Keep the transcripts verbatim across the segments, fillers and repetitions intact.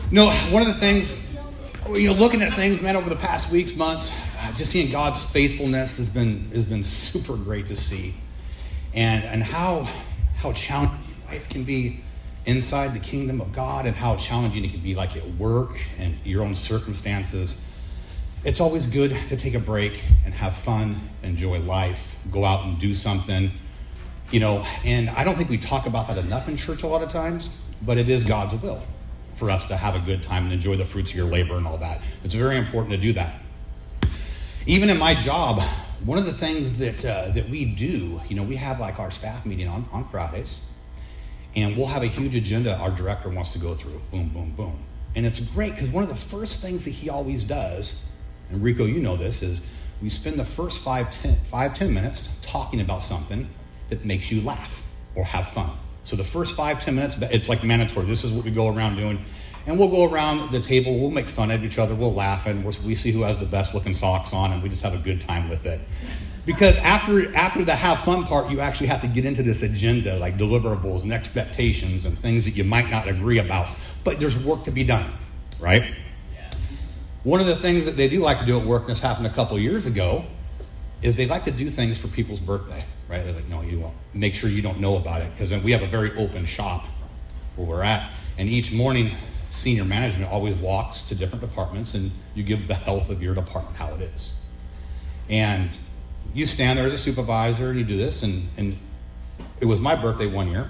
No, one of the things, you know, looking at things, man, over the past weeks, months, uh, just seeing God's faithfulness has been has been super great to see, and and how how challenging life can be inside the kingdom of God, and how challenging it can be, like at work and your own circumstances. It's always good to take a break and have fun, enjoy life, go out and do something, you know. And I don't think we talk about that enough in church a lot of times, but it is God's will for us to have a good time and enjoy the fruits of your labor and all that. It's very important to do that. Even in my job, one of the things that uh, that we do, you know, we have like our staff meeting on, on Fridays, and we'll have a huge agenda our director wants to go through. Boom, boom, boom. And it's great because one of the first things that he always does, and Rico, you know this, is we spend the first five, ten, five, ten minutes talking about something that makes you laugh or have fun. So the first five, ten minutes, it's like mandatory. This is what we go around doing. And we'll go around the table, we'll make fun of each other, we'll laugh, and we see who has the best looking socks on, and we just have a good time with it. Because after after the have fun part, you actually have to get into this agenda, like deliverables and expectations and things that you might not agree about. But there's work to be done, right? Yeah. One of the things that they do like to do at work, and this happened a couple years ago, is they like to do things for people's birthday, right? They're like, no, you won't. Make sure you don't know about it, because then we have a very open shop where we're at. And each morning, senior management always walks to different departments, and you give the health of your department how it is. And you stand there as a supervisor, and you do this, and, and it was my birthday one year.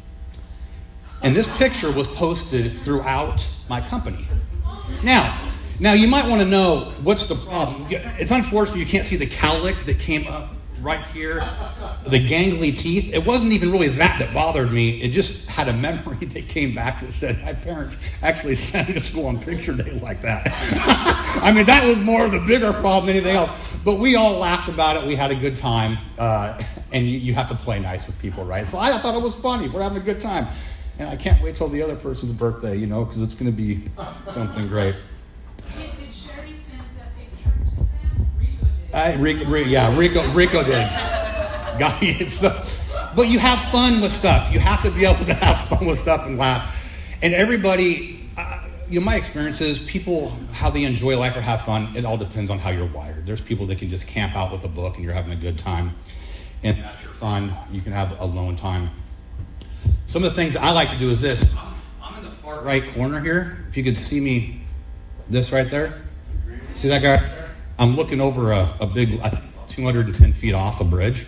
And this picture was posted throughout my company. Now, now you might want to know what's the problem. It's unfortunate you can't see the cowlick that came up right here, the gangly teeth. It wasn't even really that that bothered me. It just had a memory that came back that said my parents actually sent me to school on picture day like that. I mean, that was more of the bigger problem than anything else. But we all laughed about it. We had a good time. Uh, and you, you have to play nice with people, right? So I thought it was funny. We're having a good time. And I can't wait till the other person's birthday, you know, because it's going to be something great. Did, did Sherry send that picture to them? Rico did. I, Rico, Rico, yeah, Rico, Rico did. Got it. So, but you have fun with stuff. You have to be able to have fun with stuff and laugh. And everybody, uh, you know, my experience is people, how they enjoy life or have fun, it all depends on how you're wired. There's people that can just camp out with a book and you're having a good time. And that's your fun. You can have alone time. Some of the things I like to do is this. I'm in the far right corner here. If you could see me, this right there. See that guy? I'm looking over a, a big, I think two hundred ten feet off a bridge.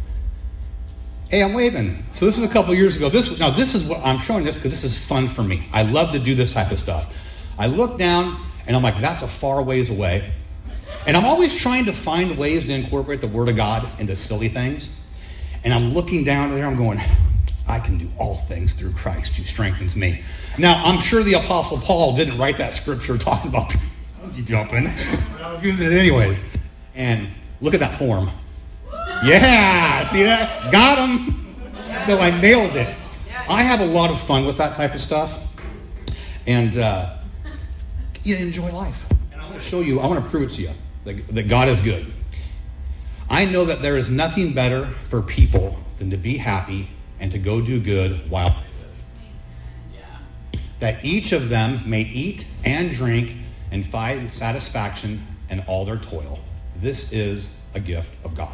Hey, I'm waving. So this is a couple years ago. This now this is what I'm showing this because this is fun for me. I love to do this type of stuff. I look down and I'm like, that's a far ways away. And I'm always trying to find ways to incorporate the Word of God into silly things. And I'm looking down there, I'm going, I can do all things through Christ who strengthens me. Now, I'm sure the Apostle Paul didn't write that scripture talking about bungee jumping, but I was using it anyways. And look at that form. Yeah, see that? Got him. So I nailed it. I have a lot of fun with that type of stuff. And uh, you enjoy life. And I want to show you, I want to prove it to you, that, that God is good. I know that there is nothing better for people than to be happy and to go do good while they live. Yeah. That each of them may eat and drink and find satisfaction in all their toil. This is a gift of God.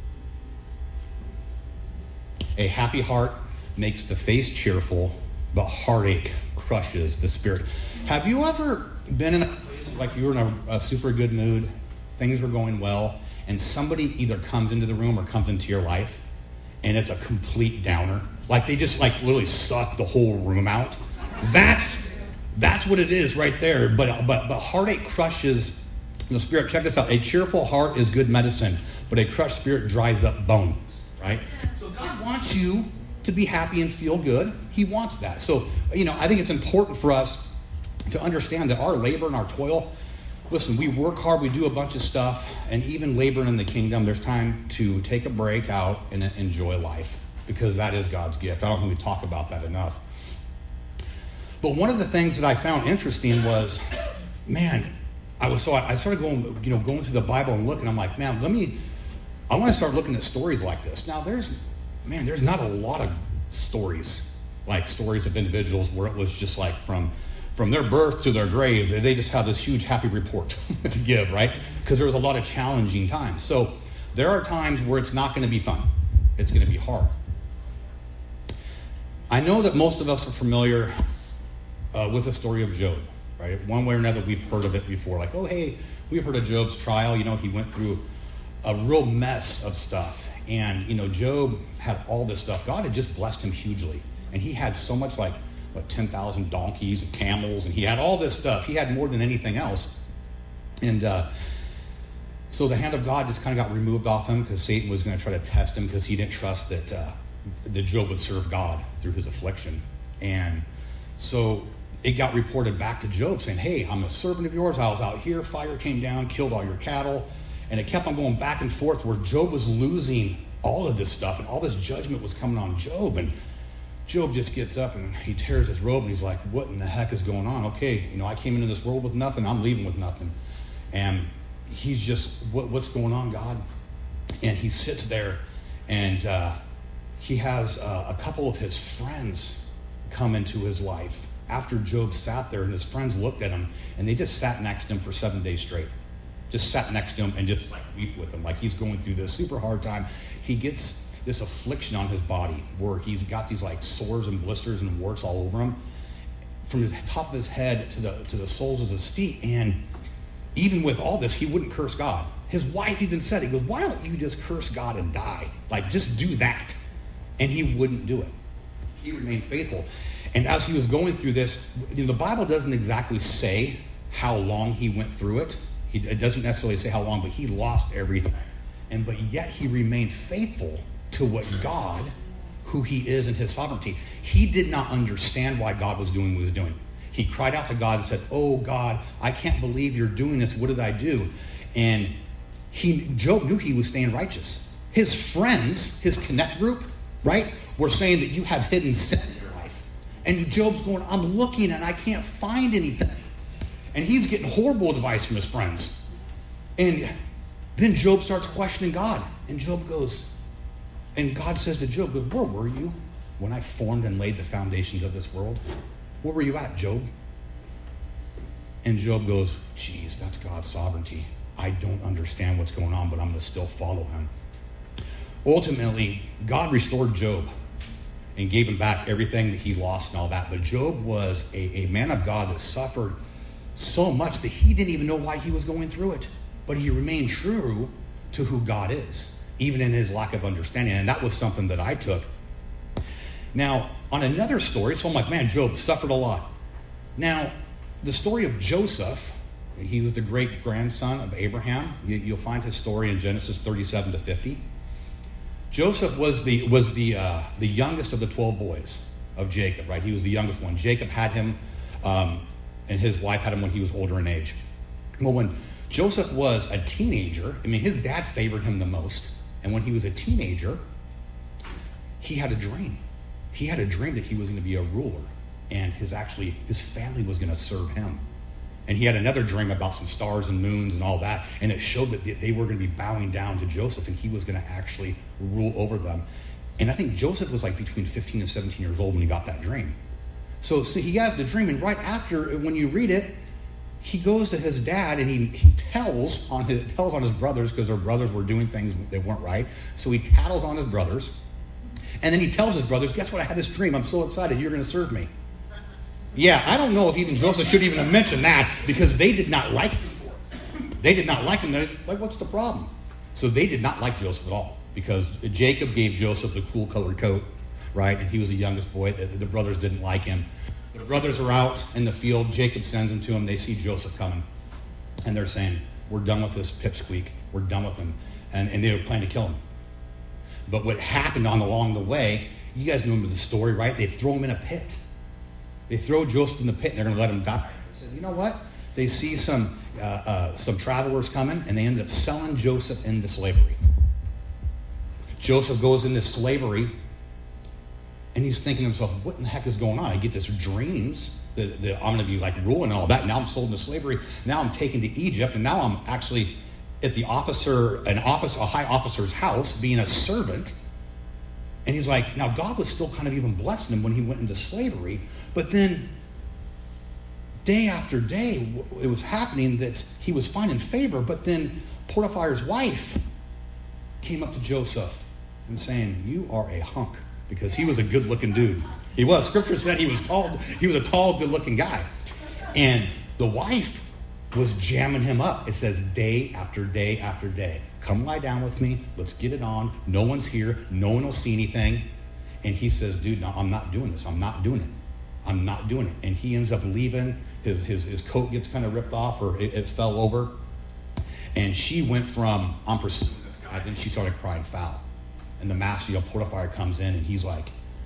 A happy heart makes the face cheerful, but heartache crushes the spirit. Have you ever been in a place like you were in a, a super good mood, things were going well, and somebody either comes into the room or comes into your life and it's a complete downer? Like they just like literally suck the whole room out. That's that's what it is right there. But but but heartache crushes the spirit. Check this out. A cheerful heart is good medicine, but a crushed spirit dries up bones. Right? So God wants you to be happy and feel good. He wants that. So you know, I think it's important for us to understand that our labor and our toil. Listen, we work hard, we do a bunch of stuff, and even laboring in the kingdom, there's time to take a break out and enjoy life, because that is God's gift. I don't think we talk about that enough. But one of the things that I found interesting was, man, I was so I started going, you know, going through the Bible and looking. I'm like, man, let me. I want to start looking at stories like this. Now, there's, man, there's not a lot of stories like stories of individuals where it was just like from from their birth to their grave, they just have this huge happy report to give, right? Because there was a lot of challenging times. So there are times where it's not going to be fun. It's going to be hard. I know that most of us are familiar uh, with the story of Job, right? One way or another, we've heard of it before. Like, oh, hey, we've heard of Job's trial. You know, he went through a real mess of stuff. And, you know, Job had all this stuff. God had just blessed him hugely. And he had so much, like, what, ten thousand donkeys and camels. And he had all this stuff. He had more than anything else. And uh, so the hand of God just kind of got removed off him because Satan was going to try to test him because he didn't trust that, uh, that Job would serve God through his affliction. And so it got reported back to Job saying, hey, I'm a servant of yours. I was out here. Fire came down, killed all your cattle. And it kept on going back and forth where Job was losing all of this stuff. And all this judgment was coming on Job. And Job just gets up and he tears his robe and he's like, what in the heck is going on? Okay, you know, I came into this world with nothing. I'm leaving with nothing. And he's just, what, what's going on, God? And he sits there and uh, he has uh, a couple of his friends come into his life after Job sat there, and his friends looked at him and they just sat next to him for seven days straight. Just sat next to him and just like weep with him, like he's going through this super hard time. He gets this affliction on his body where he's got these like sores and blisters and warts all over him from the top of his head to the to the soles of his feet. And even with all this, he wouldn't curse God. His wife even said, he goes, why don't you just curse God and die? Like, just do that. And he wouldn't do it. He remained faithful. And as he was going through this, you know, the Bible doesn't exactly say how long he went through it. He, it doesn't necessarily say how long, but he lost everything. And but yet he remained faithful to what God, who he is in his sovereignty. He did not understand why God was doing what he was doing. He cried out to God and said, oh God, I can't believe you're doing this. What did I do? And he, Job knew he was staying righteous. His friends, his connect group, right, were saying that you have hidden sin in your life. And Job's going, I'm looking and I can't find anything. And he's getting horrible advice from his friends. And then Job starts questioning God. And Job goes, and God says to Job, where were you when I formed and laid the foundations of this world? Where were you at, Job? And Job goes, geez, that's God's sovereignty. I don't understand what's going on, but I'm going to still follow him. Ultimately, God restored Job and gave him back everything that he lost and all that. But Job was a, a man of God that suffered so much that he didn't even know why he was going through it. But he remained true to who God is, even in his lack of understanding. And that was something that I took. Now, on another story, so I'm like, man, Job suffered a lot. Now, the story of Joseph, he was the great-grandson of Abraham. You, you'll find his story in Genesis thirty-seven to fifty. Joseph was the was the uh, the youngest of the twelve boys of Jacob, right? He was the youngest one. Jacob had him, um, and his wife had him when he was older in age. Well, when Joseph was a teenager, I mean, his dad favored him the most. And when he was a teenager, he had a dream. He had a dream that he was going to be a ruler, and his actually his family was going to serve him. And he had another dream about some stars and moons and all that, and it showed that they were going to be bowing down to Joseph, and he was going to actually rule over them. And I think Joseph was like between fifteen and seventeen years old when he got that dream. So, so he has the dream, and right after, when you read it, he goes to his dad, and he, he tells on his tells on his brothers, because their brothers were doing things that weren't right. So he tattles on his brothers, and then he tells his brothers, guess what, I had this dream. I'm so excited. You're going to serve me. Yeah, I don't know if even Joseph should even have mentioned that, because they did not like him. They did not like him. They're like, what's the problem? So they did not like Joseph at all, because Jacob gave Joseph the cool colored coat, right? And he was the youngest boy. The, the brothers didn't like him. The brothers are out in the field. Jacob sends them to him. They see Joseph coming. And they're saying, we're done with this pipsqueak. We're done with him. And, and they were planning to kill him. But what happened on along the way, you guys remember the story, right? They throw him in a pit. They throw Joseph in the pit, and they're going to let him die. They said, you know what? They see some uh, uh, some travelers coming, and they end up selling Joseph into slavery. Joseph goes into slavery, and he's thinking to himself, what in the heck is going on? I get this dreams that, that I'm going to be like ruling and all that. Now I'm sold into slavery. Now I'm taken to Egypt, and now I'm actually at the officer, an office, a high officer's house, being a servant. And he's like, now God was still kind of even blessing him when he went into slavery. But then day after day, it was happening that he was finding favor, but then Potiphar's wife came up to Joseph and saying, you are a hunk, because he was a good-looking dude. He was. Scripture said he was tall. He was a tall, good-looking guy. And the wife was jamming him up. It says day after day after day. Come lie down with me. Let's get it on. No one's here. No one will see anything. And he says, dude, no, I'm not doing this. I'm not doing it. I'm not doing it. And he ends up leaving. His, his, his coat gets kind of ripped off, or it, it fell over. And she went from, I'm pursuing this guy, then she started crying foul. And the master, you know, Potiphar comes in, and he's like,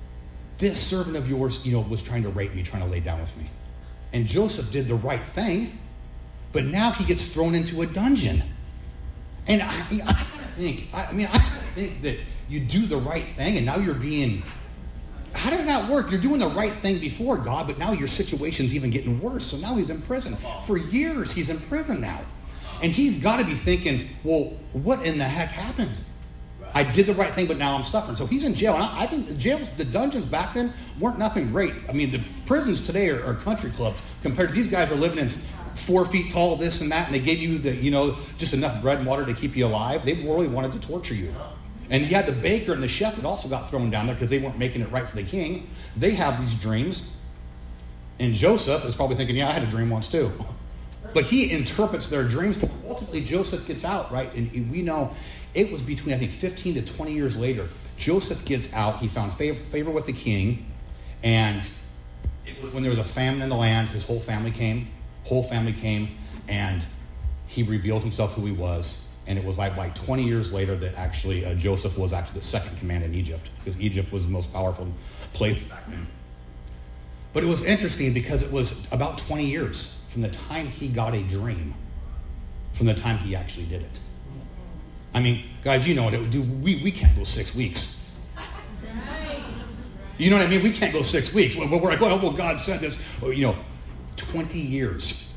this servant of yours, you know, was trying to rape me, trying to lay down with me. And Joseph did the right thing, but now he gets thrown into a dungeon. And I, I think, I mean, I think that you do the right thing, and now you're being, how does that work? You're doing the right thing before God, but now your situation's even getting worse. So now he's in prison. For years, he's in prison now. And he's got to be thinking, well, what in the heck happened? I did the right thing, but now I'm suffering. So he's in jail. And I, I think the jails, the dungeons back then weren't nothing great. I mean, the prisons today are, are country clubs compared to these guys are living in four feet tall, this and that, and they gave you the, you know, just enough bread and water to keep you alive. They really wanted to torture you. And you had the baker and the chef that also got thrown down there because they weren't making it right for the king. They have these dreams. And Joseph is probably thinking, yeah, I had a dream once too. But he interprets their dreams. Ultimately, Joseph gets out, right? And we know it was between, I think, fifteen to twenty years later. Joseph gets out. He found favor, favor with the king. And it was when there was a famine in the land, his whole family came. Whole family came. And he revealed himself who he was. And it was like, like twenty years later that actually uh, Joseph was actually the second command in Egypt. Because Egypt was the most powerful place back then. But it was interesting because it was about twenty years from the time he got a dream, from the time he actually did it. I mean, guys, you know it. Do we, we can't go six weeks. You know what I mean? We can't go six weeks. We're like, well, well, God said this. Well, you know, twenty years.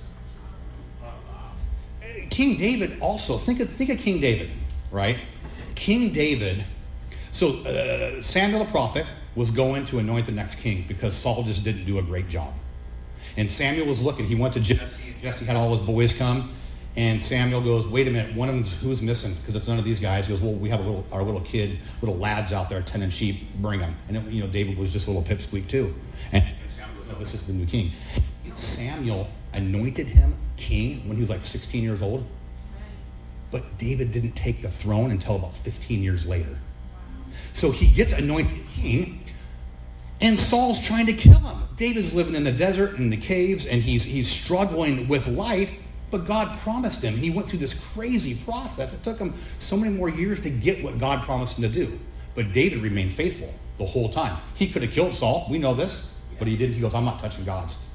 King David also, think of, think of King David, right? King David, so uh, Samuel the prophet was going to anoint the next king because Saul just didn't do a great job. And Samuel was looking. He went to Jesse. And Jesse had all his boys come. And Samuel goes, wait a minute, one of them's who's missing? Because it's none of these guys. He goes, well, we have a little, our little kid, little lads out there tending sheep. Bring them. And, it, you know, David was just a little pipsqueak too. And Samuel goes, no, this is the new king. Samuel anointed him king when he was like sixteen years old. But David didn't take the throne until about fifteen years later. So he gets anointed king. And Saul's trying to kill him. David's living in the desert, in the caves, and he's he's struggling with life, but God promised him. He went through this crazy process. It took him so many more years to get what God promised him to do. But David remained faithful the whole time. He could have killed Saul. We know this. But he didn't. He goes, I'm not touching God's.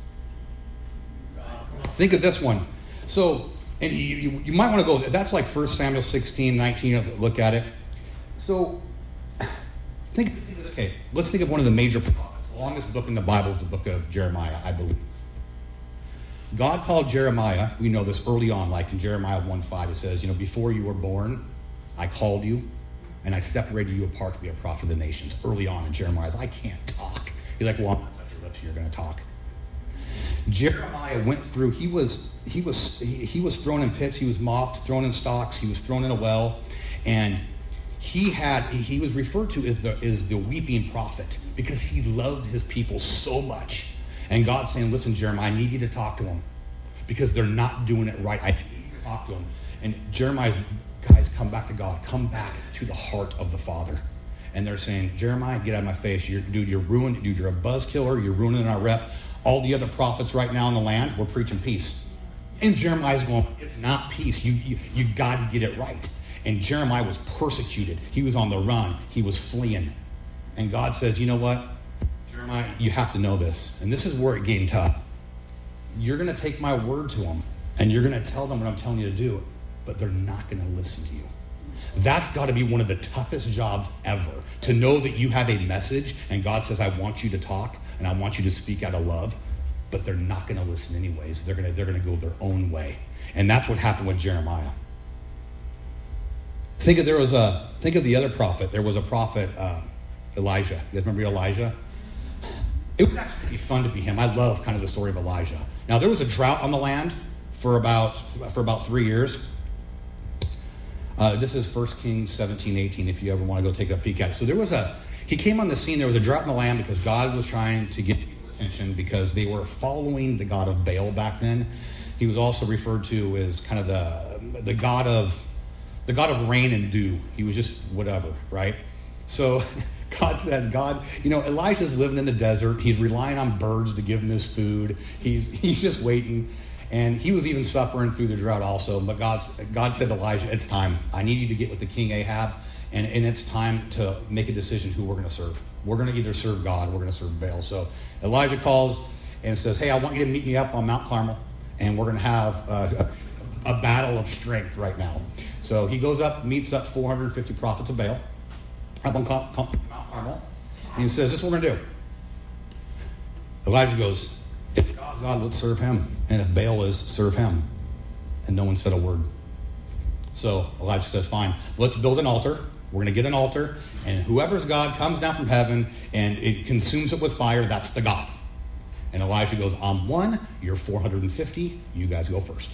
Think of this one. So, and you, you, you might want to go, that's like First Samuel sixteen, nineteen, look at it. So, think, okay, let's think of one of the major prophets. The longest book in the Bible is the book of Jeremiah, I believe. God called Jeremiah, we know this early on, like in Jeremiah one five, it says, you know, before you were born, I called you, and I separated you apart to be a prophet of the nations. Early on in Jeremiah, I can't talk. He's like, well, I'm going to touch your lips, you're going to talk. Jeremiah went through, he was, he was, he, he was thrown in pits, he was mocked, thrown in stocks, he was thrown in a well, and he had, he was referred to as the, as the weeping prophet because he loved his people so much. And God's saying, listen, Jeremiah, I need you to talk to them because they're not doing it right. I need you to talk to them. And Jeremiah's guys come back to God, come back to the heart of the Father. And they're saying, Jeremiah, get out of my face. You're, dude, you're ruined. Dude, you're a buzz killer. You're ruining our rep. All the other prophets right now in the land, we're preaching peace. And Jeremiah's going, it's not peace. You, you, you got to get it right. And Jeremiah was persecuted. He was on the run. He was fleeing. And God says, you know what? Jeremiah, you have to know this. And this is where it getting tough. You're going to take my word to them. And you're going to tell them what I'm telling you to do. But they're not going to listen to you. That's got to be one of the toughest jobs ever. To know that you have a message and God says, I want you to talk and I want you to speak out of love. But they're not going to listen anyways. They're going to, they're going to go their own way. And that's what happened with Jeremiah. Think of there was a think of the other prophet. There was a prophet, uh, Elijah. You guys remember Elijah? It would actually be fun to be him. I love kind of the story of Elijah Now, there was a drought on the land for about for about three years. Uh, this is First Kings seventeen, eighteen, if you ever want to go take a peek at it. So there was a, he came on the scene, there was a drought in the land because God was trying to get people's attention because they were following the god of Baal back then. He was also referred to as kind of the the god of the god of rain and dew. He was just whatever, right? So God said, God, you know, Elijah's living in the desert. He's relying on birds to give him his food. He's he's just waiting. And he was even suffering through the drought also. But God, God said to Elijah, it's time. I need you to get with the king Ahab. And, and it's time to make a decision who we're going to serve. We're going to either serve God or we're going to serve Baal. So Elijah calls and says, hey, I want you to meet me up on Mount Carmel. And we're going to have a, a, a battle of strength right now. So he goes up, meets up four hundred fifty prophets of Baal up on Mount Carmel. And he says, this is what we're going to do. Elijah goes, if God's God, let's serve him. And if Baal is, serve him. And no one said a word. So Elijah says, fine, let's build an altar. We're going to get an altar. And whoever's God comes down from heaven and it consumes it with fire, that's the God. And Elijah goes, I'm one, you're four hundred fifty, you guys go first.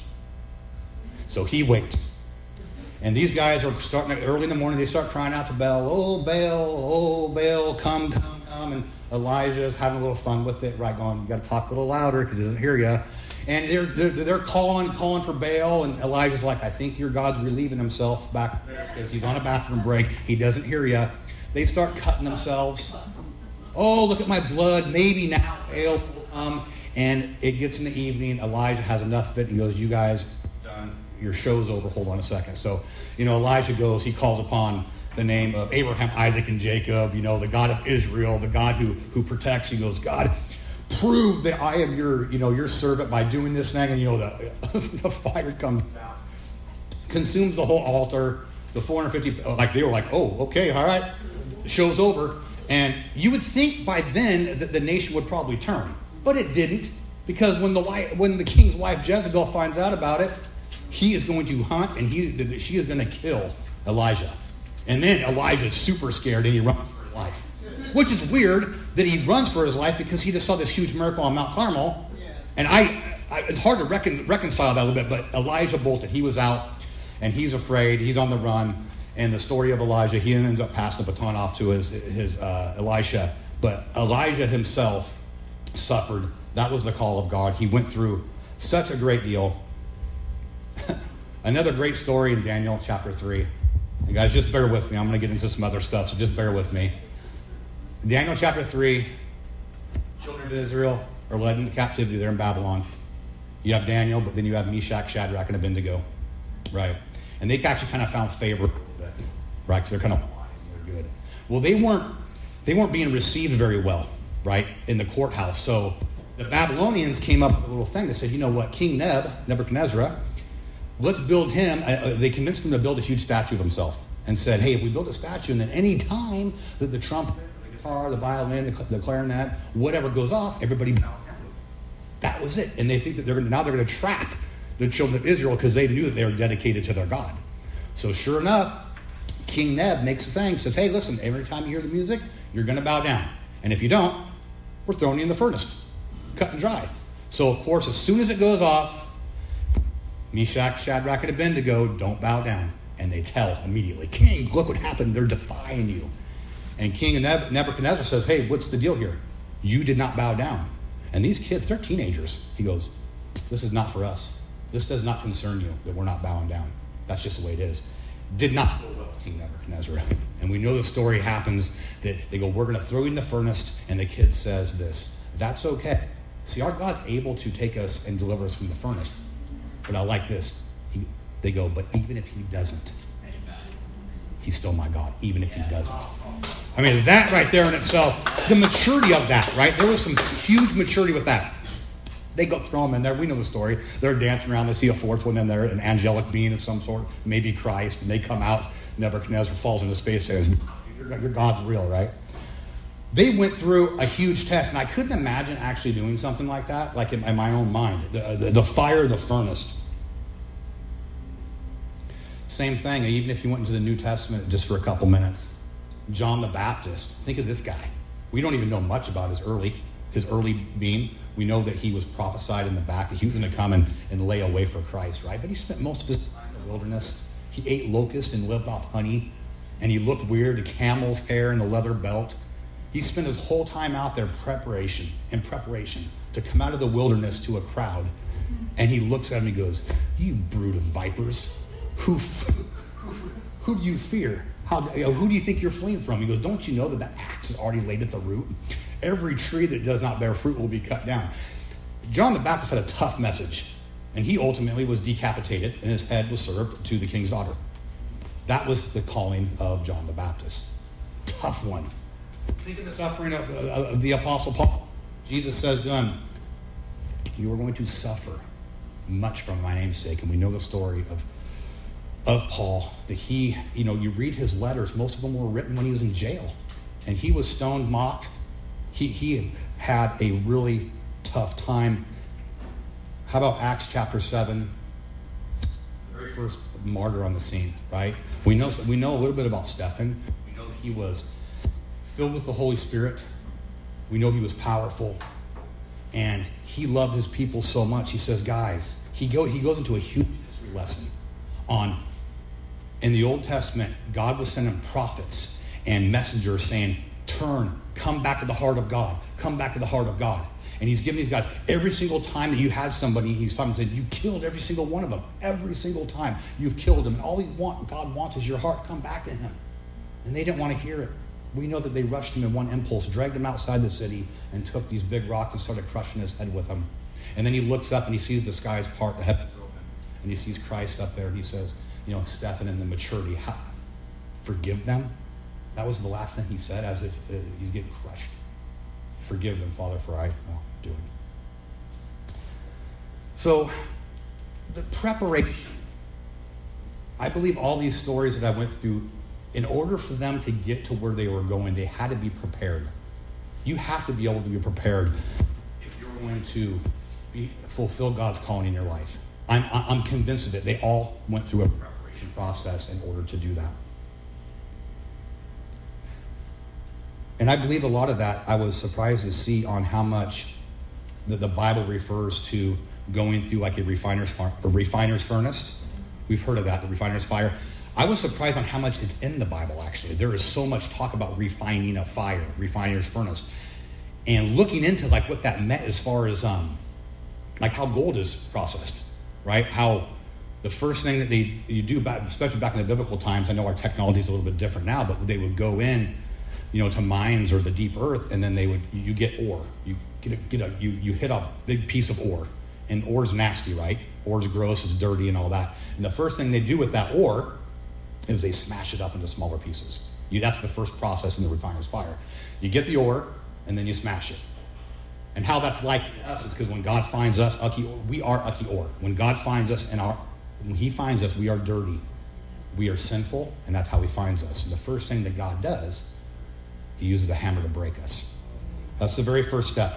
So he waits. And these guys are starting early in the morning, they start crying out to Baal, oh, Baal, oh, Baal, come, come, come. And Elijah's having a little fun with it, right, going, you got to talk a little louder because he doesn't hear you. And they're, they're, they're calling, calling for Baal, and Elijah's like, I think your God's relieving himself back there because he's on a bathroom break. He doesn't hear you. They start cutting themselves. Oh, look at my blood. Maybe now Baal will come. And it gets in the evening. Elijah has enough of it. He goes, you guys, done. Your show's over. Hold on a second. So, you know, Elijah goes, he calls upon the name of Abraham, Isaac, and Jacob, you know, the God of Israel, the God who, who protects. He goes, God, prove that I am your, you know, your servant by doing this thing. And, you know, the, the fire comes down, consumes the whole altar. The four hundred fifty, like, they were like, oh, okay, all right. The show's over. And you would think by then that the nation would probably turn. But it didn't. Because when the wife, when the king's wife Jezebel finds out about it, he is going to hunt and he she is going to kill Elijah. And then Elijah's super scared and he runs for his life. Which is weird that he runs for his life because he just saw this huge miracle on Mount Carmel. And I, I it's hard to recon, reconcile that a little bit, but Elijah bolted. He was out and he's afraid. He's on the run. And the story of Elijah, he ends up passing the baton off to his, his uh, Elisha. But Elijah himself suffered. That was the call of God. He went through such a great deal. Another great story in Daniel chapter three. You guys, just bear with me. I'm going to get into some other stuff, so just bear with me. Daniel chapter three, children of Israel are led into captivity. They're in Babylon. You have Daniel, but then you have Meshach, Shadrach, and Abednego. Right? And they actually kind of found favor, right? Because they're kind of they're good. Well, they weren't, they weren't being received very well, right, in the courthouse. So the Babylonians came up with a little thing. They said, you know what, King Neb, Nebuchadnezzar, let's build him. Uh, they convinced him to build a huge statue of himself and said, hey, if we build a statue and then any time that the trumpet, the guitar, the violin, the, the clarinet, whatever goes off, everybody bow down. That was it. And they think that they're gonna, now they're going to track the children of Israel because they knew that they were dedicated to their God. So sure enough, King Neb makes a thing, says, hey, listen, every time you hear the music, you're going to bow down. And if you don't, we're throwing you in the furnace, cut and dry. So, of course, as soon as it goes off, Meshach, Shadrach, and Abednego don't bow down. And they tell immediately, King, look what happened. They're defying you. And King Nebuchadnezzar says, hey, what's the deal here? You did not bow down. And these kids, they're teenagers. He goes, this is not for us. This does not concern you that we're not bowing down. That's just the way it is. Did not go well with King Nebuchadnezzar. And we know the story happens that they go, we're going to throw you in the furnace. And the kid says this, that's okay. See, our God's able to take us and deliver us from the furnace. But I like this. He, they go, but even if he doesn't, he's still my God, even if he doesn't. I mean, that right there in itself, the maturity of that, right? There was some huge maturity with that. They go throw them in there. We know the story. They're dancing around. They see a fourth one in there, an angelic being of some sort, maybe Christ. And they come out. Nebuchadnezzar falls into space and says, your, your God's real, right? They went through a huge test. And I couldn't imagine actually doing something like that, like in, in my own mind. The, the, the fire, the furnace. Same thing, even if you went into the New Testament just for a couple minutes. John the Baptist. Think of this guy. We don't even know much about his early his early being. We know that he was prophesied in the back that he was going to come and, and lay away for Christ, right? But he spent most of his time in the wilderness. He ate locusts and lived off honey, and he looked weird, the camel's hair and the leather belt. He spent his whole time out there preparation in preparation to come out of the wilderness to a crowd. And he looks at him and he goes, "You brood of vipers, who, who, who do you fear? How, you know, who do you think you're fleeing from?" He goes, "Don't you know that the axe is already laid at the root? Every tree that does not bear fruit will be cut down." John the Baptist had a tough message, and he ultimately was decapitated, and his head was served to the king's daughter. That was the calling of John the Baptist. Tough one. Think of the suffering of, uh, of the Apostle Paul. Jesus says to him, "You are going to suffer much for my name's sake." And we know the story of, of Paul, that he, you know, you read his letters, most of them were written when he was in jail. And he was stoned, mocked. He, he had a really tough time. How about Acts chapter seven? The very first martyr on the scene, right? We know, we know a little bit about Stephen. We know that he was filled with the Holy Spirit. We know he was powerful. And he loved his people so much. He says, guys, he, go, he goes into a huge history lesson on, in the Old Testament, God was sending prophets and messengers saying, turn, come back to the heart of God. Come back to the heart of God. And he's giving these guys, every single time that you had somebody, he's talking and saying, you killed every single one of them. Every single time you've killed them. And all he want, God wants is your heart. Come back to him. And they didn't want to hear it. We know that they rushed him in one impulse, dragged him outside the city, and took these big rocks and started crushing his head with them. And then he looks up and he sees the skies part, the heavens open, and he sees Christ up there, and he says, you know, Stephen, in the maturity, how, forgive them. That was the last thing he said as if uh, he's getting crushed. Forgive them, Father, for I oh, do it. So, the preparation. I believe all these stories that I went through, in order for them to get to where they were going, they had to be prepared. You have to be able to be prepared if you're going to be, fulfill God's calling in your life. I'm, I'm convinced of it. They all went through a preparation process in order to do that. And I believe a lot of that, I was surprised to see on how much that the Bible refers to going through like a refiner's, far, a refiner's furnace. We've heard of that, the refiner's fire. I was surprised on how much it's in the Bible, actually. There is so much talk about refining a fire, refiner's furnace. And looking into like what that meant as far as um, like how gold is processed, right? How the first thing that they you do, back, especially back in the biblical times, I know our technology is a little bit different now, but they would go in, you know, to mines or the deep earth, and then they would, you get ore. You get a, get a you, you hit a big piece of ore. And ore's nasty, right? Ore's gross, it's dirty and all that. And the first thing they do with that ore is they smash it up into smaller pieces. You, that's the first process in the refiner's fire. You get the ore, and then you smash it. And how that's like to us is because when God finds us, ucky, we are ucky ore. When God finds us, and our, when he finds us, we are dirty. We are sinful, and that's how he finds us. And the first thing that God does, he uses a hammer to break us. That's the very first step.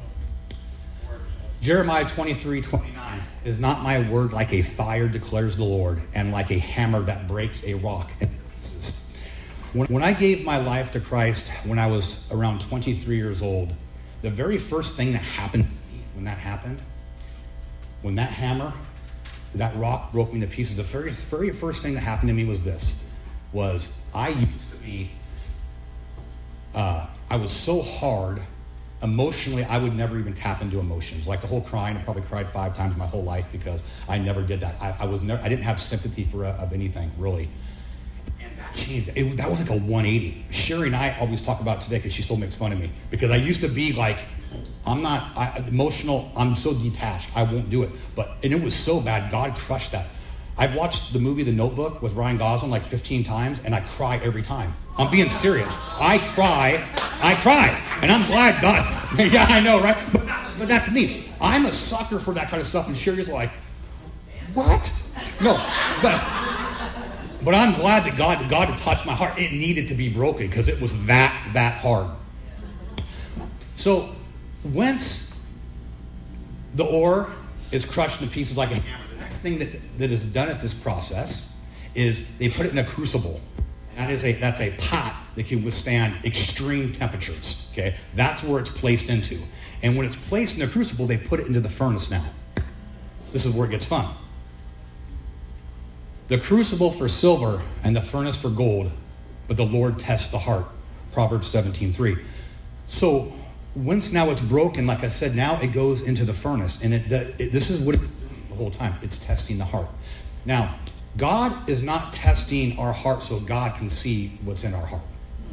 Jeremiah twenty-three twenty-nine, "Is not my word like a fire, declares the Lord, and like a hammer that breaks a rock into pieces?" When, when I gave my life to Christ when I was around twenty-three years old, the very first thing that happened when that happened, when that hammer, that rock broke me to pieces, the very, very first thing that happened to me was this, was I used to be, uh, I was so hard. Emotionally, I would never even tap into emotions. Like the whole crying, I probably cried five times in my whole life because I never did that. I, I was never, I didn't have sympathy for uh, of anything, really. And that changed. It, that was like a one eighty. Sherry and I always talk about it today because she still makes fun of me. Because I used to be like, I'm not I, emotional, I'm so detached, I won't do it. But, and it was so bad, God crushed that. I've watched the movie The Notebook with Ryan Gosling like fifteen times, and I cry every time. I'm being serious. I cry, I cry, and I'm glad God, yeah, I know, right? But, but that's me. I'm a sucker for that kind of stuff, and Sherry's like, what? No, but but I'm glad that God, that God had touched my heart. It needed to be broken because it was that, that hard. So once the ore is crushed into pieces like a hammer, thing that, that is done at this process is they put it in a crucible. That is a that's a pot that can withstand extreme temperatures. Okay, that's where it's placed into. And when it's placed in the crucible, they put it into the furnace now. This is where it gets fun. The crucible for silver and the furnace for gold, but the Lord tests the heart. Proverbs seventeen three. So once now it's broken, like I said, now it goes into the furnace. And it, it, this is what it's doing the whole time. It's testing the heart. Now, God is not testing our heart so God can see what's in our heart.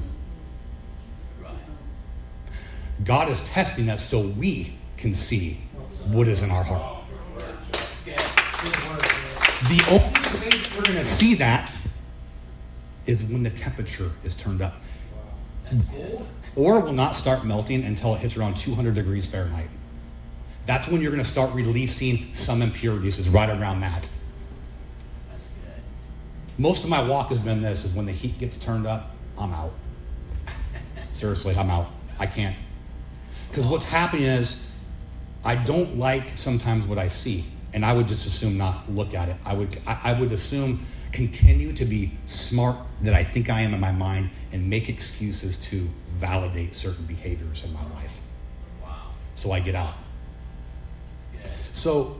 God is testing us so we can see what is in our heart. The only way we're going to see that is when the temperature is turned up. Gold ore will not start melting until it hits around two hundred degrees Fahrenheit. That's when you're going to start releasing some impurities, is right around that. That's good. Most of my walk has been this, is when the heat gets turned up, I'm out. Seriously, I'm out. I can't. Because what's happening is, I don't like sometimes what I see. And I would just assume not look at it. I would I, I would assume continue to be smart that I think I am in my mind and make excuses to validate certain behaviors in my life. Wow. So I get out. That's good. So,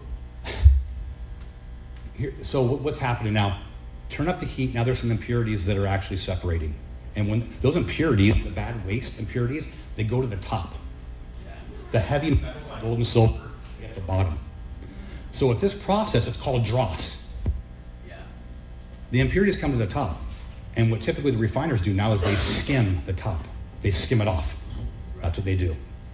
here, so what's happening now? Turn up the heat. Now there's some impurities that are actually separating. And when those impurities, the bad waste impurities, they go to the top. Yeah. The heavy metal, gold and silver, at the bottom. So with this process, it's called dross. Yeah. The impurities come to the top. And what typically the refiners do now is they skim the top. They skim it off. That's what they do.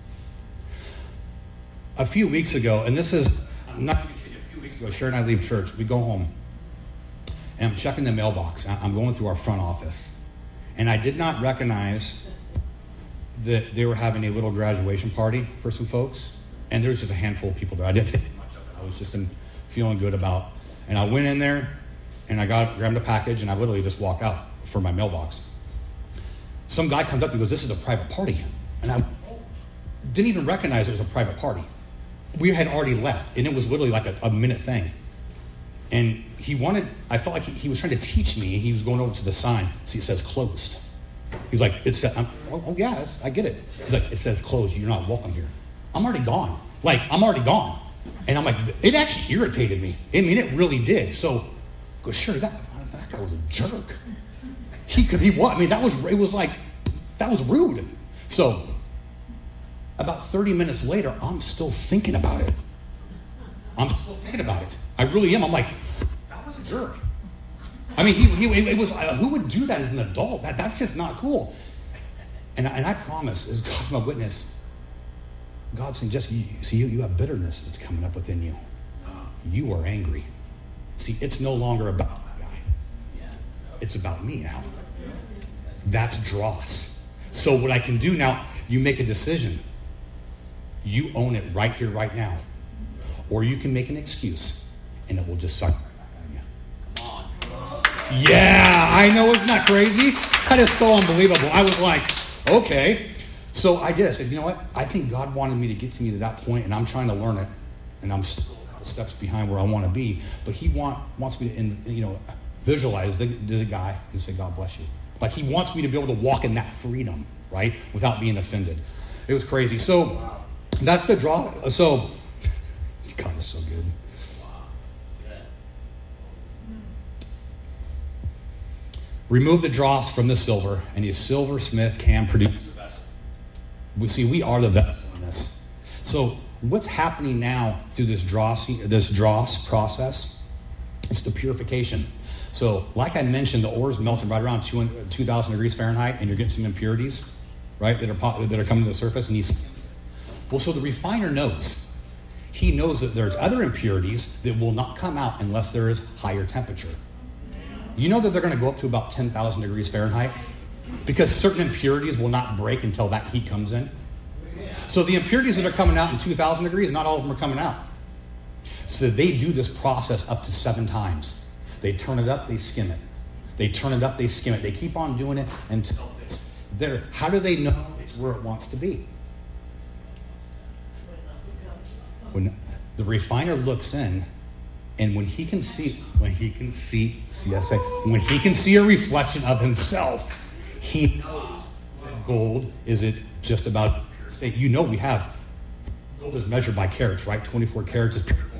A few weeks ago, and this is not a few weeks ago, Sharon and I leave church. We go home. And I'm checking the mailbox. I'm going through our front office. And I did not recognize that they were having a little graduation party for some folks. And there was just a handful of people there. I didn't think much of it. I was just in, feeling good about. And I went in there, and I got grabbed a package, and I literally just walked out for my mailbox. Some guy comes up and goes, "This is a private party." And I didn't even recognize it was a private party. We had already left, and it was literally like a, a minute thing. And he wanted, I felt like he, he was trying to teach me. He was going over to the sign. See, it says closed. He's like, "It says, I'm, oh, oh yeah, it's, I get it." He's like, "It says closed. You're not welcome here." I'm already gone. Like, I'm already gone. And I'm like, it actually irritated me. I mean, it really did. So, I go, sure, that, that guy was a jerk. He could, he was, I mean, that was, it was like, that was rude. So, about thirty minutes later, I'm still thinking about it. I'm still thinking about it. I really am. I'm like, that was a jerk. I mean, he, he it was, uh, who would do that as an adult? That, that's just not cool. And, and I promise, as God's my witness, God's saying, "Just, you, see, you, you have bitterness that's coming up within you. You are angry. See, it's no longer about that guy. Yeah. It's about me now." That's dross. So what I can do now, you make a decision. You own it right here, right now. Or you can make an excuse, and it will just suck right back on you. Come on. Yeah, I know, isn't that crazy? That is so unbelievable. I was like, okay. So I did. I said, you know what? I think God wanted me to get to me to that point, and I'm trying to learn it, and I'm still a couple steps behind where I want to be. But He want, wants me to, in, you know, visualize the, the guy and say, "God bless you." Like, He wants me to be able to walk in that freedom, right, without being offended. It was crazy. So that's the draw. So God is so good. Wow. That's good. Remove the dross from the silver, and a silversmith can produce a vessel. We see we are the vessel in this. So what's happening now through this dross, this dross process? It's the purification. So like I mentioned, the ore is melting right around two thousand degrees Fahrenheit, and you're getting some impurities, right, that are that are coming to the surface. And he's well, so the refiner knows. He knows that there's other impurities that will not come out unless there is higher temperature. You know that they're going to go up to about ten thousand degrees Fahrenheit because certain impurities will not break until that heat comes in. So the impurities that are coming out in two thousand degrees, not all of them are coming out. So they do this process up to seven times. They turn it up, they skim it. They turn it up, they skim it. They keep on doing it until it's there. How do they know it's where it wants to be? When the refiner looks in, and when he can see, when he can see, see I say, when he can see a reflection of himself, he knows that gold is it just about state. You know we have Gold is measured by carats, right? twenty-four carats is pure gold.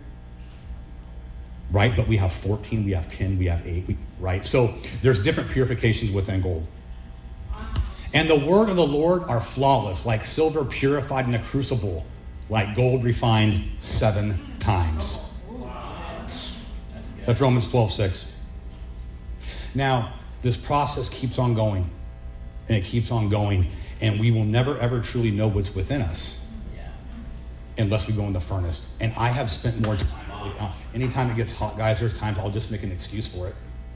Right? But we have fourteen, we have ten, we have eight, we, right? So there's different purifications within gold. And the word of the Lord are flawless, like silver purified in a crucible, like gold refined seven times. That's Romans twelve six. Now, this process keeps on going, and it keeps on going, and we will never, ever truly know what's within us unless we go in the furnace. And I have spent more time. Uh, anytime it gets hot, guys, there's times I'll just make an excuse for it.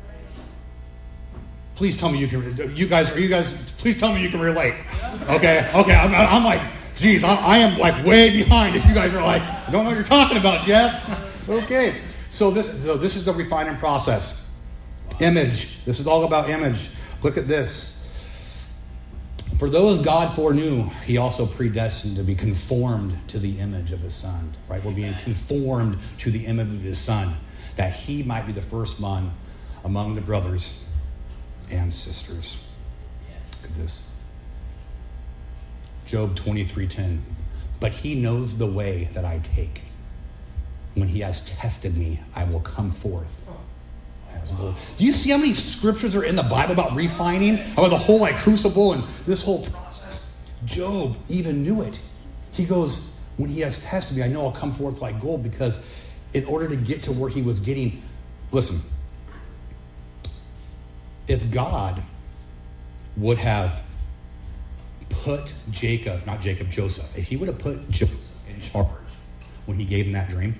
Please tell me you can. You guys, are you guys? Please tell me you can relate. Okay, okay. I'm, I'm like, geez, I, I am like way behind. If you guys are like, I don't know what you're talking about, Jess. Okay. So this, so this is the refining process. Image. This is all about image. Look at this. For those God foreknew, he also predestined to be conformed to the image of his son. Right? We're being conformed to the image of his son, that he might be the first one among the brothers and sisters. Yes. Look at this. Job twenty-three ten. But he knows the way that I take. When he has tested me, I will come forth as gold. Do you see how many scriptures are in the Bible about refining? About the whole like crucible and this whole process? Job even knew it. He goes, when he has tested me, I know I'll come forth like gold, because in order to get to where he was getting, listen, if God would have put Jacob, not Jacob, Joseph, if he would have put Joseph in charge when he gave him that dream,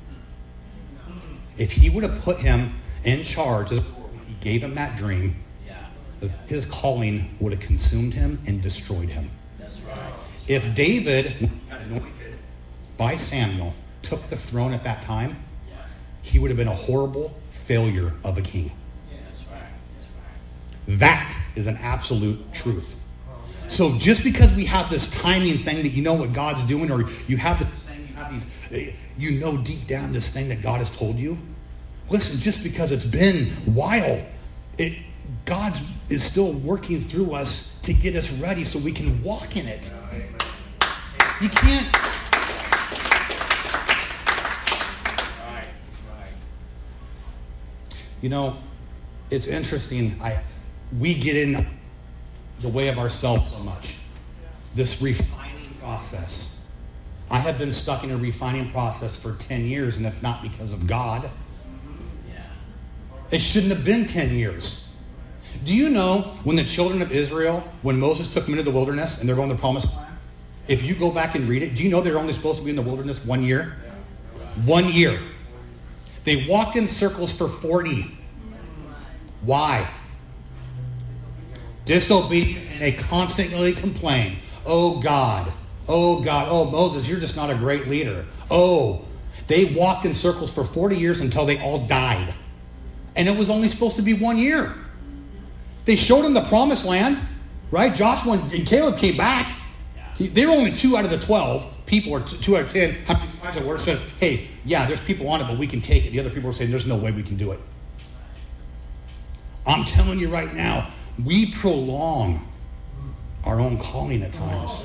if he would have put him in charge when he gave him that dream, Yeah. his calling would have consumed him and destroyed him. That's right. That's If right. David, when he got anointed by Samuel, took the throne at that time, Yes. he would have been a horrible failure of a king. That's right. That's right. That is an absolute truth. So just because we have this timing thing that you know what God's doing, or you have this thing, you have these, you know deep down this thing that God has told you, listen, just because it's been a while, it, God is still working through us to get us ready so we can walk in it. You can't. Right. That's right. You know, it's interesting. I we get in the way of ourselves so much. This refining process. I have been stuck in a refining process for ten years, and that's not because of God. Yeah. It shouldn't have been ten years. Do you know when the children of Israel, when Moses took them into the wilderness and they're going to the promised land, if you go back and read it, do you know they're only supposed to be in the wilderness one year? One year. They walked in circles for forty. Why? Disobedience, and they constantly complain. Oh God, oh God, oh Moses, you're just not a great leader. Oh, they walked in circles for forty years until they all died. And it was only supposed to be one year. They showed them the promised land, right? Joshua and Caleb came back. He, they were only two out of the twelve people, or two out of ten. How many times the word says, hey, yeah, there's people on it, but we can take it. The other people are saying, there's no way we can do it. I'm telling you right now, we prolong our own calling at times.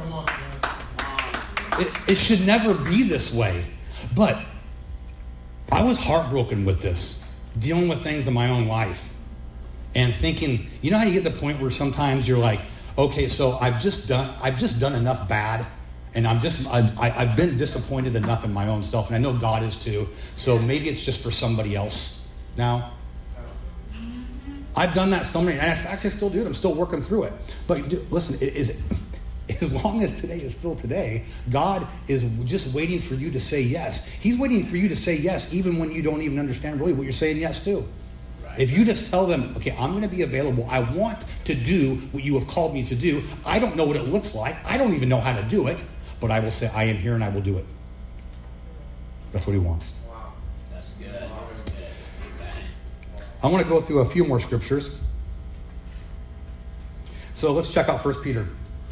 It, it should never be this way. But I was heartbroken with this, dealing with things in my own life. And thinking, you know how you get to the point where sometimes you're like, okay, so I've just done I've just done enough bad, and I'm just I, I, I've been disappointed enough in my own self, and I know God is too. So maybe it's just for somebody else now. I've done that so many, and I actually still do it. I'm still working through it. But dude, listen, it is as long as today is still today, God is just waiting for you to say yes. He's waiting for you to say yes, even when you don't even understand really what you're saying yes to. If you just tell them, okay, I'm going to be available. I want to do what you have called me to do. I don't know what it looks like. I don't even know how to do it. But I will say, I am here and I will do it. That's what he wants. Wow. That's good. That's good. Amen. I want to go through a few more scriptures. So let's check out First Peter.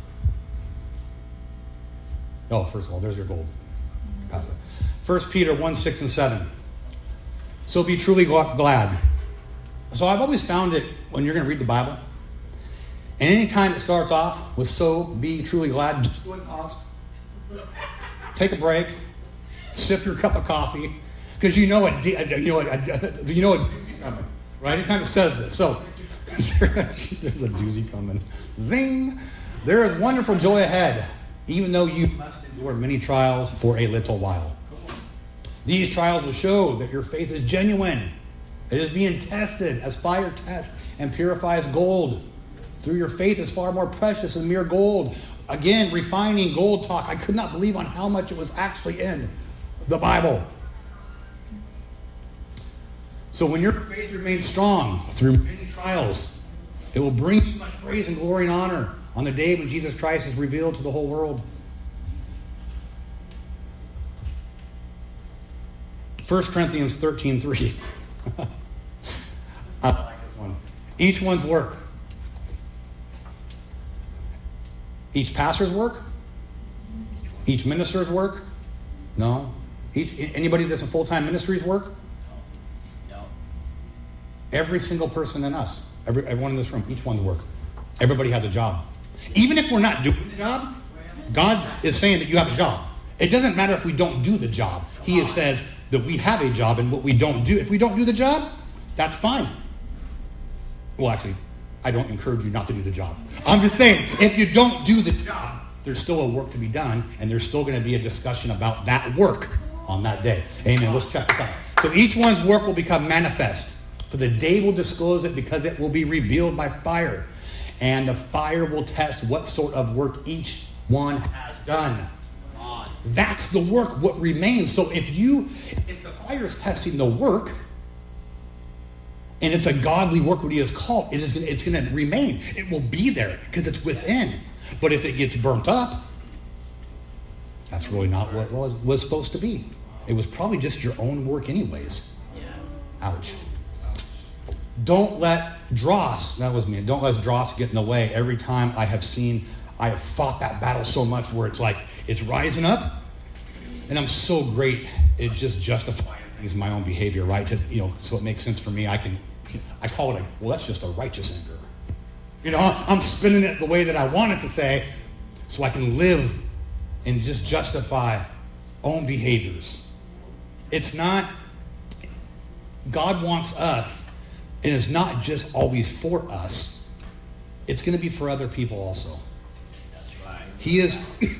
Oh, first of all, there's your gold. Pass it. First Peter one, six, and seven. So be truly glad. So I've always found it when you're going to read the Bible, and any time it starts off with "so be truly glad," just go and pause. take a break, sip your cup of coffee, because you know it, you know it, you know it, right? Anytime it says this. So there's a doozy coming. Zing! There is wonderful joy ahead, even though you must endure many trials for a little while. These trials will show that your faith is genuine. It is being tested as fire tests and purifies gold. Through your faith is far more precious than mere gold. Again, refining gold talk. I could not believe on how much it was actually in the Bible. So when your faith remains strong through many trials, it will bring you much praise and glory and honor on the day when Jesus Christ is revealed to the whole world. First Corinthians thirteen three. I like this one. Each one's work. Each pastor's work? Each minister's work? No. Each anybody that's a full-time ministry's work? No. Every single person in us, every, everyone in this room, each one's work. Everybody has a job. Even if we're not doing the job, God is saying that you have a job. It doesn't matter if we don't do the job. He says that we have a job, and what we don't do, if we don't do the job, that's fine. Well, actually, I don't encourage you not to do the job. I'm just saying, if you don't do the job, there's still a work to be done, and there's still going to be a discussion about that work on that day. Amen. Let's check this out. So each one's work will become manifest, for the day will disclose it, because it will be revealed by fire. And the fire will test what sort of work each one has done. That's the work, what remains. So if you, if the fire is testing the work, and it's a godly work, what he has called, it is gonna, it's going to remain. It will be there because it's within. But if it gets burnt up, that's really not what was, was supposed to be. It was probably just your own work anyways. Ouch. Don't let dross, that was me, don't let dross get in the way. Every time I have seen, I have fought that battle so much where it's like, it's rising up, and I'm so great at just justifying things in my own behavior, right? To, you know, so it makes sense for me. I can, I call it a, well, that's just a righteous anger. You know, I'm spinning it the way that I want it to say, so I can live and just justify own behaviors. It's not, God wants us, and it's not just always for us. It's going to be for other people also. That's right. He is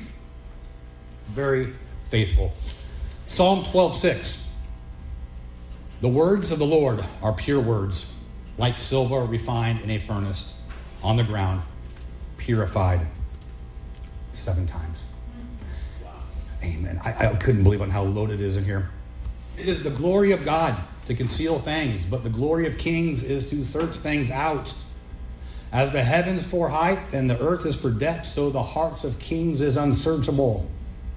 very faithful. Psalm twelve six. The words of the Lord are pure words, like silver refined in a furnace, on the ground, purified seven times. Wow. Amen. I, I couldn't believe on how loaded it is in here. It is the glory of God to conceal things, but the glory of kings is to search things out. As the heavens for height and the earth is for depth, so the hearts of kings is unsearchable.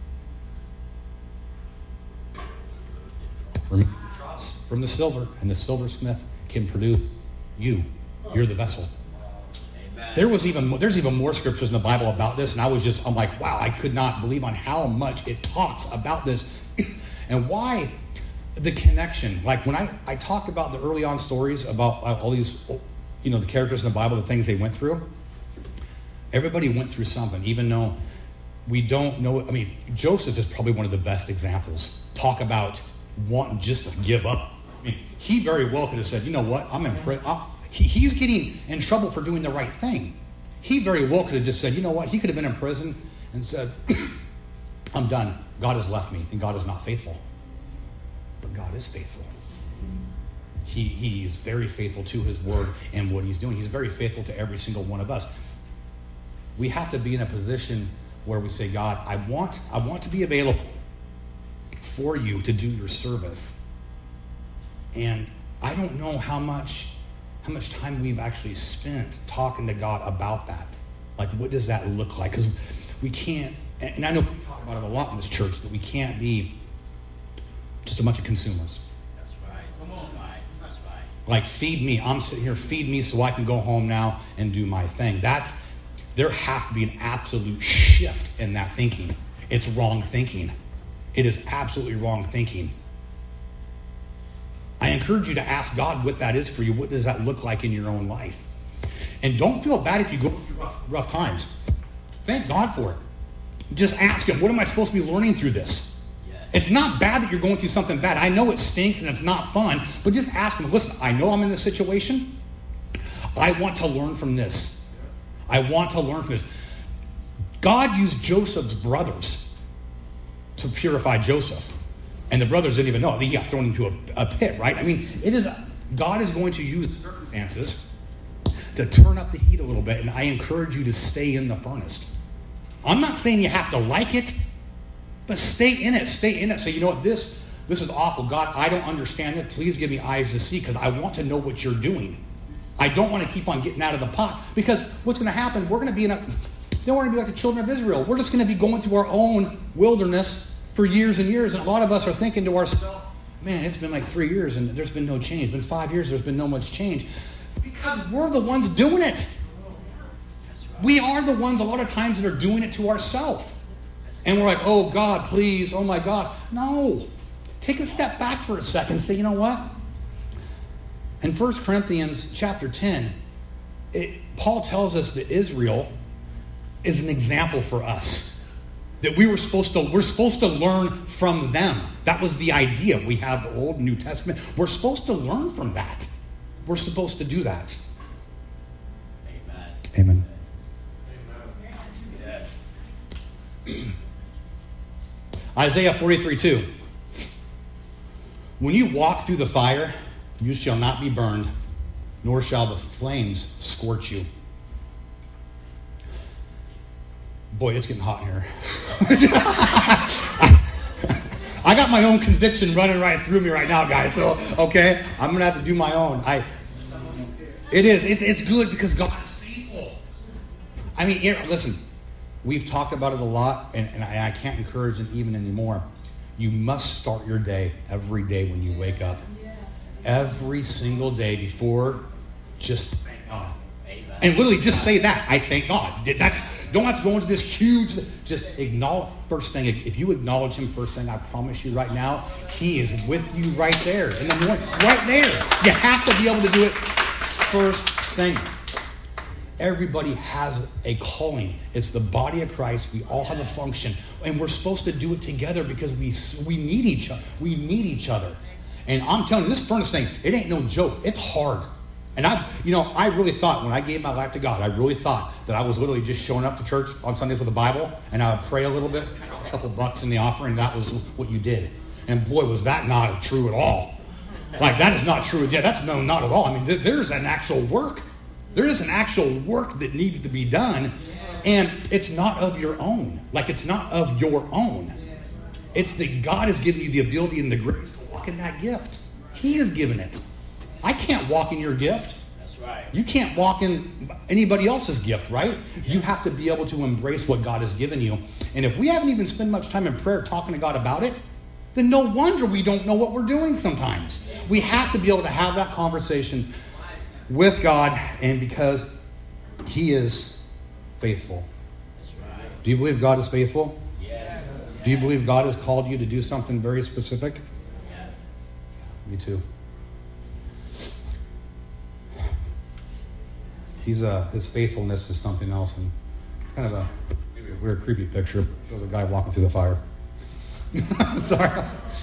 Remove the dross from the silver, and the silversmith can produce you. You're the vessel. Amen. There was even there's even more scriptures in the Bible about this, and I was just I'm like, wow, I could not believe on how much it talks about this, and why the connection. Like when I I talked about the early on stories about all these, you know, the characters in the Bible, the things they went through. Everybody went through something, even though we don't know. I mean, Joseph is probably one of the best examples. Talk about wanting just to give up. I mean, he very well could have said, you know what, I'm in prison. He, he's getting in trouble for doing the right thing. He very well could have just said, you know what, he could have been in prison and said, I'm done. God has left me, and God is not faithful. But God is faithful. He, he's very faithful to his word and what he's doing. He's very faithful to every single one of us. We have to be in a position where we say, God, I want, I want to be available for you to do your service. And I don't know how much how much time we've actually spent talking to God about that. Like, what does that look like? Because we can't, and I know we talk about it a lot in this church, that we can't be just a bunch of consumers. That's right. That's right. That's right. Like, feed me. I'm sitting here, feed me so I can go home now and do my thing. That's, there has to be an absolute shift in that thinking. It's wrong thinking. It is absolutely wrong thinking. I encourage you to ask God what that is for you. What does that look like in your own life? And don't feel bad if you go through rough, rough times. Thank God for it. Just ask him, what am I supposed to be learning through this? Yes. It's not bad that you're going through something bad. I know it stinks and it's not fun, but just ask him, listen, I know I'm in this situation. I want to learn from this. I want to learn from this. God used Joseph's brothers to purify Joseph. And the brothers didn't even know. He got thrown into a, a pit, right? I mean, it is God is going to use circumstances to turn up the heat a little bit, and I encourage you to stay in the furnace. I'm not saying you have to like it, but stay in it. Stay in it. So you know what? This, this is awful. God, I don't understand it. Please give me eyes to see because I want to know what you're doing. I don't want to keep on getting out of the pot because what's going to happen, we're going to be in a, then we're going to be like the children of Israel. We're just going to be going through our own wilderness for years and years, and a lot of us are thinking to ourselves, man, it's been like three years and there's been no change. It's been five years, there's been no much change. Because we're the ones doing it. We are the ones a lot of times that are doing it to ourselves. And we're like, oh God, please, oh my God. No. Take a step back for a second and say, you know what? In First Corinthians chapter ten, it, Paul tells us that Israel is an example for us. That we were supposed to, we're supposed to learn from them. That was the idea. We have the Old and New Testament. We're supposed to learn from that. We're supposed to do that. Amen. Amen. Amen. Isaiah forty-three two. When you walk through the fire, you shall not be burned, nor shall the flames scorch you. Boy, it's getting hot in here. I got my own conviction running right through me right now, guys. So, okay, I'm going to have to do my own. I. It is. It's, it's good because God is faithful. I mean, here, listen, we've talked about it a lot, and, and I, I can't encourage it even anymore. You must start your day every day when you wake up. Every single day before, just thank God. Amen. And literally just say that. I thank God. That's, don't have to go into this huge, just acknowledge. First thing, if you acknowledge him first thing, I promise you right now, he is with you right there in the morning. Right there. You have to be able to do it first thing. Everybody has a calling. It's the body of Christ. We all have a function. And we're supposed to do it together because we we need each other. We need each other. And I'm telling you, this furnace thing, it ain't no joke. It's hard. And I, you know, I really thought when I gave my life to God, I really thought that I was literally just showing up to church on Sundays with a Bible and I would pray a little bit, a couple bucks in the offering, and that was what you did. And boy, was that not true at all. Like, that is not true. Yeah, that's no, not at all. I mean, th- there's an actual work. There is an actual work that needs to be done. And it's not of your own. Like, it's not of your own. It's that God has given you the ability and the grace to walk in that gift. He has given it. I can't walk in your gift. That's right. You can't walk in anybody else's gift, right? Yes. You have to be able to embrace what God has given you. And if we haven't even spent much time in prayer talking to God about it, then no wonder we don't know what we're doing sometimes. We have to be able to have that conversation with God, and because he is faithful. That's right. Do you believe God is faithful? Yes. Do you believe God has called you to do something very specific? Yeah. Me too. He's uh, his faithfulness is something else, and kind of a maybe a weird, creepy picture. Shows a guy walking through the fire. Sorry.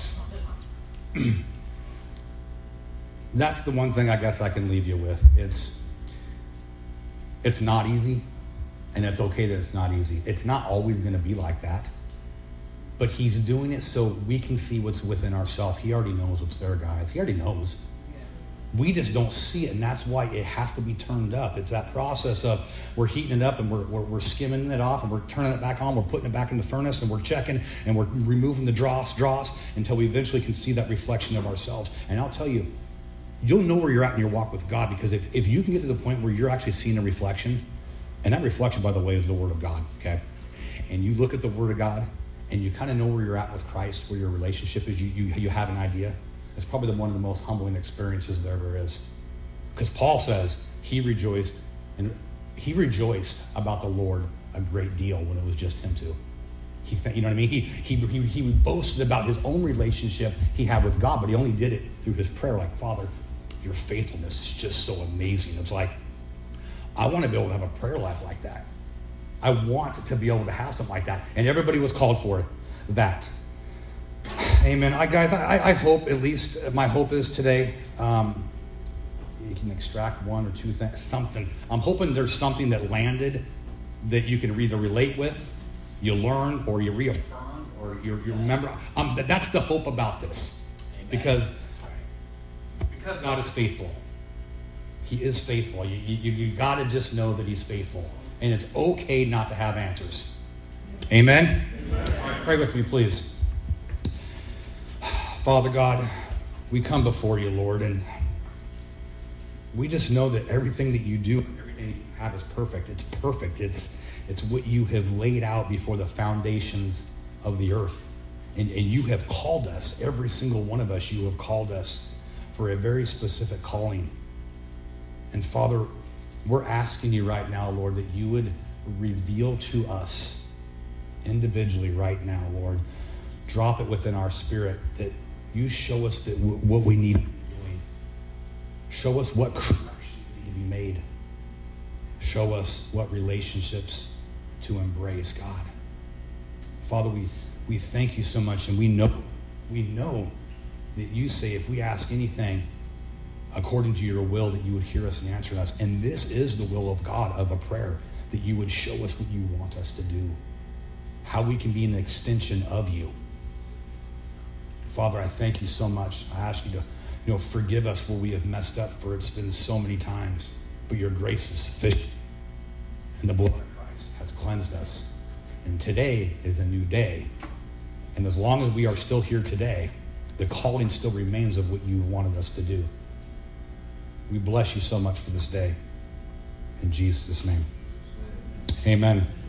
That's the one thing I guess I can leave you with. It's it's not easy, and it's okay that it's not easy. It's not always going to be like that. But he's doing it so we can see what's within ourselves. He already knows what's there, guys. He already knows. We just don't see it, and that's why it has to be turned up. It's that process of we're heating it up, and we're, we're, we're skimming it off, and we're turning it back on. We're putting it back in the furnace, and we're checking, and we're removing the dross, dross, until we eventually can see that reflection of ourselves. And I'll tell you, you'll know where you're at in your walk with God, because if, if you can get to the point where you're actually seeing a reflection, and that reflection, by the way, is the Word of God, okay? And you look at the Word of God, and you kind of know where you're at with Christ, where your relationship is, you, you, you have an idea. It's probably the, one of the most humbling experiences there ever is. Because Paul says he rejoiced, and he rejoiced about the Lord a great deal when it was just him two. He, you know what I mean? He, he, he, he boasted about his own relationship he had with God, but he only did it through his prayer. Like, Father, your faithfulness is just so amazing. It's like, I want to be able to have a prayer life like that. I want to be able to have something like that. And everybody was called for that. Amen. I, guys, I, I hope, at least my hope is today, um, you can extract one or two things, something. I'm hoping there's something that landed that you can either relate with, you learn, or you reaffirm, or you, you remember. Um, that's the hope about this. Amen. Because, That's right. because God is faithful. He is faithful. You, you, you got to just know that he's faithful. And it's okay not to have answers. Amen? Amen. All right, pray with me, please. Father God, we come before you, Lord, and we just know that everything that you do, everything you have is perfect. It's perfect. It's, it's what you have laid out before the foundations of the earth. And, and you have called us, every single one of us, you have called us for a very specific calling. And Father, we're asking you right now, Lord, that you would reveal to us individually right now, Lord. Drop it within our spirit that you show us that w- what we need to be doing. Show us what corrections need to be made. Show us what relationships to embrace, God. Father, we, we thank you so much, and we know, we know that you say if we ask anything according to your will, that you would hear us and answer us. And this is the will of God of a prayer, that you would show us what you want us to do, how we can be an extension of you. Father, I thank you so much. I ask you to, you know, forgive us where we have messed up, for it's been so many times. But your grace is sufficient, and the blood of Christ has cleansed us. And today is a new day. And as long as we are still here today, the calling still remains of what you wanted us to do. We bless you so much for this day. In Jesus' name. Amen.